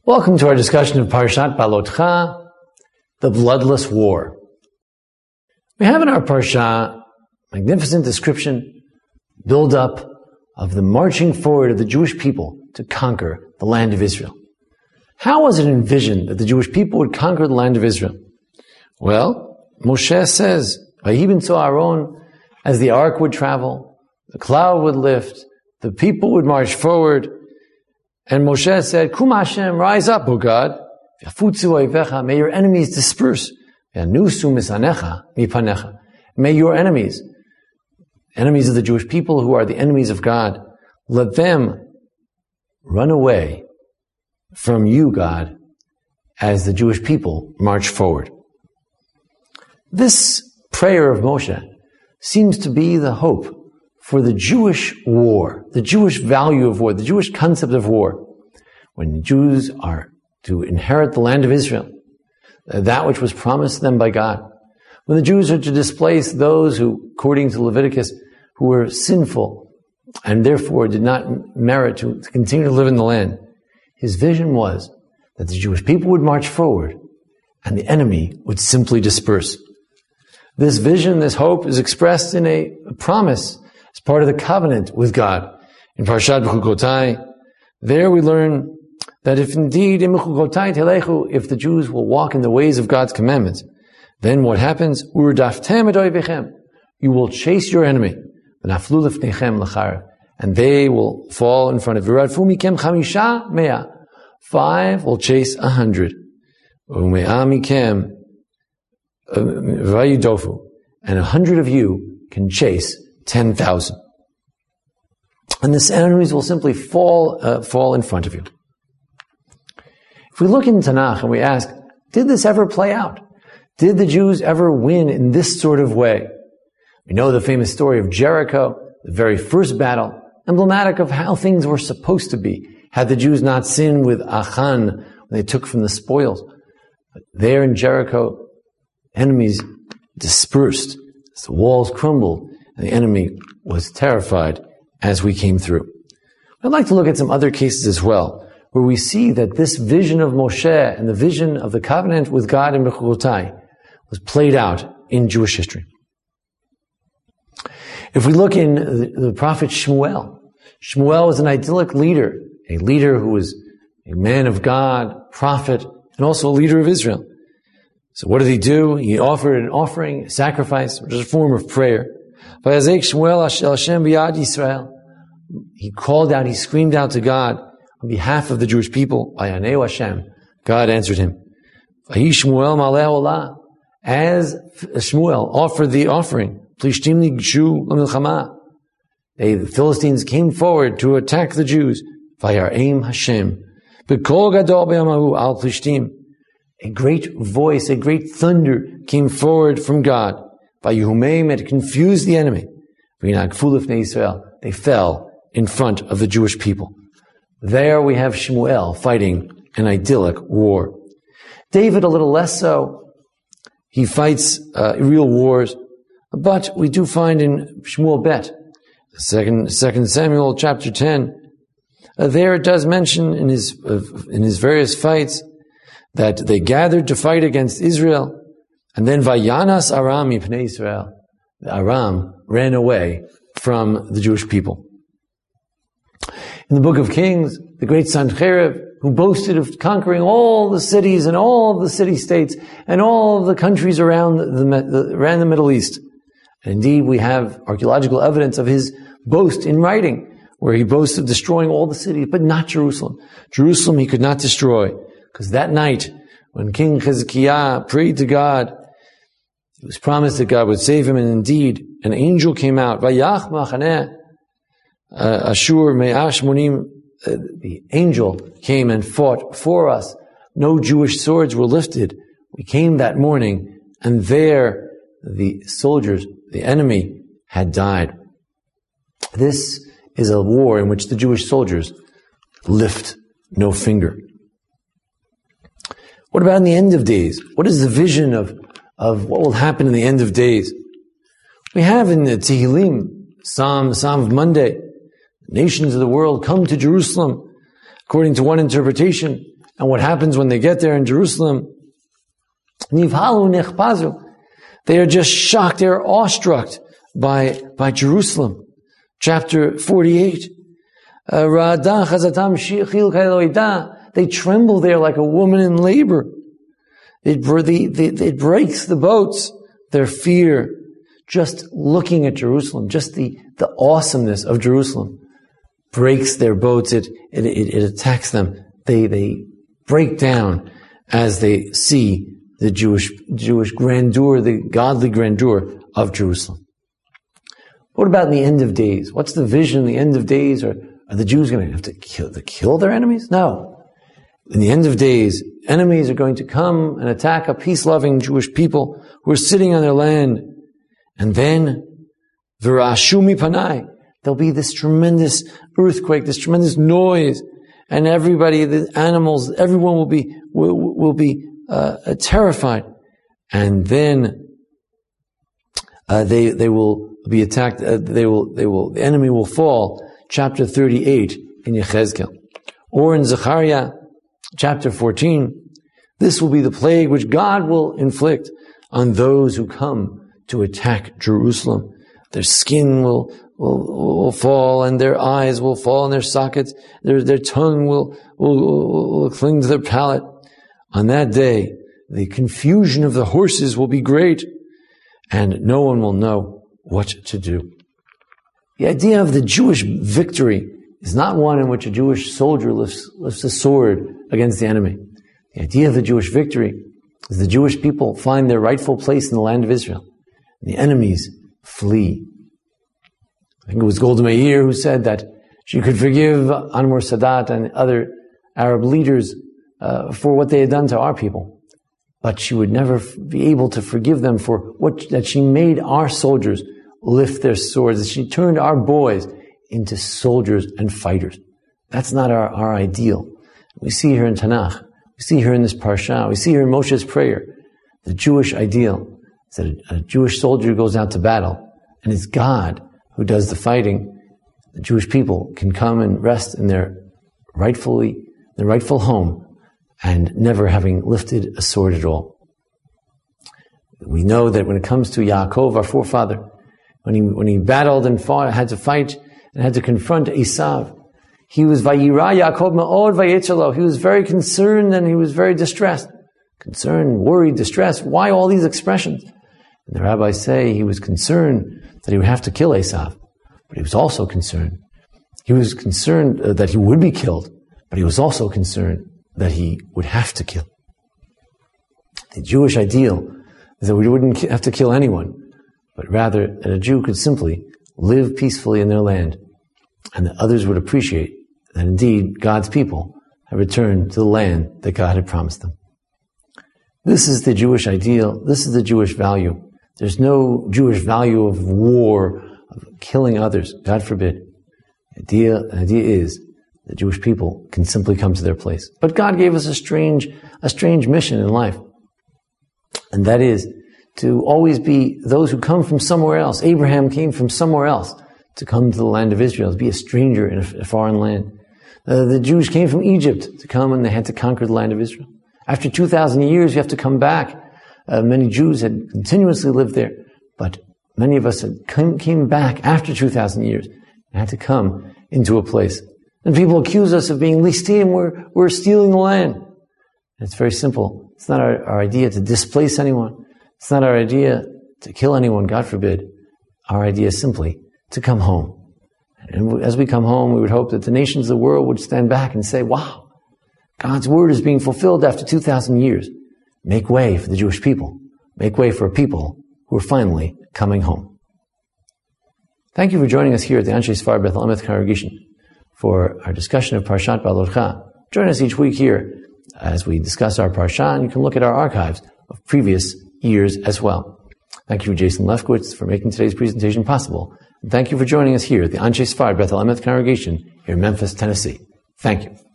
Welcome to our discussion of Parshat Balotcha, the bloodless war. We have in our Parsha magnificent description, build-up of the marching forward of the Jewish people to conquer the land of Israel. How was it envisioned that the Jewish people would conquer the land of Israel? Well, Moshe says, Vayibin so Aaron, as the ark would travel, the cloud would lift, the people would march forward, and Moshe said, Kum Hashem, rise up, O God. May your enemies disperse. May your enemies of the Jewish people who are the enemies of God, let them run away from you, God, as the Jewish people march forward. This prayer of Moshe seems to be the hope for the Jewish war, the Jewish value of war, the Jewish concept of war. When Jews are to inherit the land of Israel, that which was promised them by God. When the Jews are to displace those who, according to Leviticus, who were sinful and therefore did not merit to continue to live in the land, his vision was that the Jewish people would march forward and the enemy would simply disperse. This vision, this hope is expressed in a promise as part of the covenant with God. In Parshat Bechukotai, there we learn that if indeed, if the Jews will walk in the ways of God's commandments, then what happens? You will chase your enemy, and they will fall in front of you. 5 will chase 100. And 100 of you can chase 10,000. And the enemies will simply fall in front of you. If we look in Tanakh and we ask, did this ever play out? Did the Jews ever win in this sort of way? We know the famous story of Jericho, the very first battle, emblematic of how things were supposed to be, had the Jews not sinned with Achan when they took from the spoils. But there in Jericho, enemies dispersed as the walls crumbled, and the enemy was terrified as we came through. I'd like to look at some other cases as well, where we see that this vision of Moshe and the vision of the covenant with God in Bechukotai was played out in Jewish history. If we look in the prophet Shmuel, Shmuel was an idyllic leader, a leader who was a man of God, prophet, and also a leader of Israel. So what did he do? He offered an offering, a sacrifice, which is a form of prayer. He called out, he screamed out to God on behalf of the Jewish people. God answered him. As Shmuel offered the offering, the Philistines came forward to attack the Jews. A great voice, a great thunder came forward from God. It confused the enemy. They fell in front of the Jewish people. There we have Shmuel fighting an idyllic war. David, a little less so. He fights real wars. But we do find in Shmuel Bet, 2 Samuel chapter 10, there it does mention in his various fights that they gathered to fight against Israel, and then Vayanas Aram Mipnei Israel. The Aram ran away from the Jewish people. In the book of Kings, the great Sancherib, who boasted of conquering all the cities and all of the city-states and all of the countries around the Middle East. And indeed, we have archaeological evidence of his boast in writing, where he boasts of destroying all the cities, but not Jerusalem. Jerusalem he could not destroy, because that night, when King Hezekiah prayed to God, it was promised that God would save him, and indeed, an angel came out. Vayach machaneh Ashur me'ash monim. The angel came and fought for us. No Jewish swords were lifted. We came that morning, and there the soldiers, the enemy, had died. This is a war in which the Jewish soldiers lift no finger. What about in the end of days? What is the vision of what will happen in the end of days? We have in the Tehillim, Psalm of Monday, nations of the world come to Jerusalem. According to one interpretation, And what happens when they get there in Jerusalem? Nivhalu nechpazu. They are just shocked, they are awestruck by Jerusalem. Chapter 48. They tremble there like a woman in labor. It breaks the boats. Their fear, just looking at Jerusalem, just the awesomeness of Jerusalem, breaks their boats. It attacks them. They break down as they see the Jewish grandeur, the godly grandeur of Jerusalem. What about in the end of days? What's the vision in the end of days? Are the Jews going to have to kill their enemies? No. In the end of days, enemies are going to come and attack a peace-loving Jewish people who are sitting on their land. And then, v'ra'ashu mipanai, there'll be this tremendous earthquake, this tremendous noise, and everybody, the animals, everyone will be terrified. And then they will be attacked. The enemy will fall. Chapter 38 in Yechezkel, or in Zechariah, chapter 14. This will be the plague which God will inflict on those who come to attack Jerusalem. Their skin will fall, and their eyes will fall in their sockets. Their tongue will cling to their palate. On that day, the confusion of the horses will be great, and no one will know what to do. The idea of the Jewish victory is not one in which a Jewish soldier lifts a sword against the enemy. The idea of the Jewish victory is the Jewish people find their rightful place in the land of Israel. And the enemies flee. I think it was Golda Meir who said that she could forgive Anwar Sadat and other Arab leaders for what they had done to our people. But she would never be able to forgive them for that she made our soldiers lift their swords, that she turned our boys into soldiers and fighters. That's not our ideal. We see here in Tanakh, we see here in this parsha, we see here in Moshe's prayer, the Jewish ideal is that a Jewish soldier goes out to battle, and it's God who does the fighting. The Jewish people can come and rest in their rightful home, and never having lifted a sword at all. We know that when it comes to Yaakov, our forefather, when he battled and fought, had to fight and had to confront Esav, he was Vayira Yaakov Ma'od Vayetzalo. He was very concerned and he was very distressed. Concerned, worried, distressed. Why all these expressions? And the rabbis say he was concerned that he would have to kill Esav, but he was also concerned. He was concerned that he would be killed, but he was also concerned that he would have to kill. The Jewish ideal is that we wouldn't have to kill anyone, but rather that a Jew could simply live peacefully in their land, and that others would appreciate that indeed God's people have returned to the land that God had promised them. This is the Jewish ideal. This is the Jewish value. There's no Jewish value of war, of killing others. God forbid. The idea is the Jewish people can simply come to their place. But God gave us a strange mission in life. And that is to always be those who come from somewhere else. Abraham came from somewhere else to come to the land of Israel, to be a stranger in a foreign land. The Jews came from Egypt to come, and they had to conquer the land of Israel. After 2,000 years, you have to come back. Many Jews had continuously lived there, but many of us came back after 2,000 years and had to come into a place. And people accuse us of being listim, we're stealing the land. And it's very simple. It's not our idea to displace anyone. It's not our idea to kill anyone, God forbid. Our idea is simply to come home. And as we come home, we would hope that the nations of the world would stand back and say, wow, God's word is being fulfilled after 2,000 years. Make way for the Jewish people. Make way for a people who are finally coming home. Thank you for joining us here at the Anshe Sfar Beth Emet congregation for our discussion of Parshat Balorcha. Join us each week here as we discuss our Parsha, and you can look at our archives of previous years as well. Thank you to Jason Lefkowitz for making today's presentation possible. And thank you for joining us here at the Anshe Sfar Beth Emet congregation here in Memphis, Tennessee. Thank you.